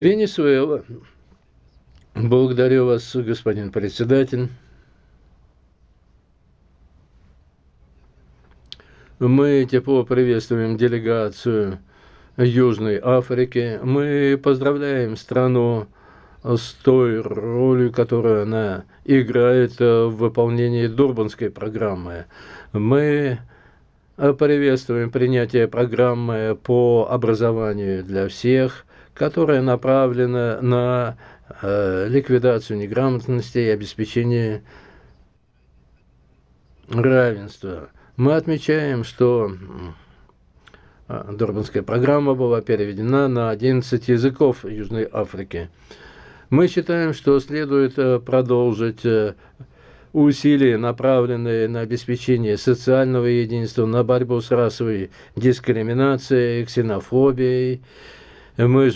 Венесуэла. Благодарю вас, господин председатель. Мы тепло приветствуем делегацию Южной Африки. Мы поздравляем страну с той ролью, которую она играет в выполнении Дурбанской программы. Мы приветствуем принятие программы по образованию для всех, которая направлена на ликвидацию неграмотности и обеспечение равенства. Мы отмечаем, что Дурбанская программа была переведена на 11 языков Южной Африки. Мы считаем, что следует продолжить усилия, направленные на обеспечение социального единства, на борьбу с расовой дискриминацией, ксенофобией. Мы